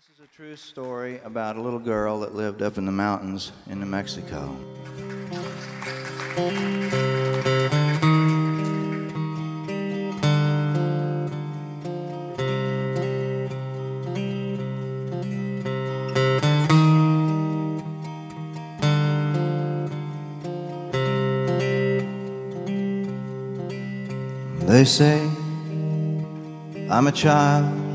This is a true story about a little girl that lived up in the mountains in New Mexico. They say I'm a child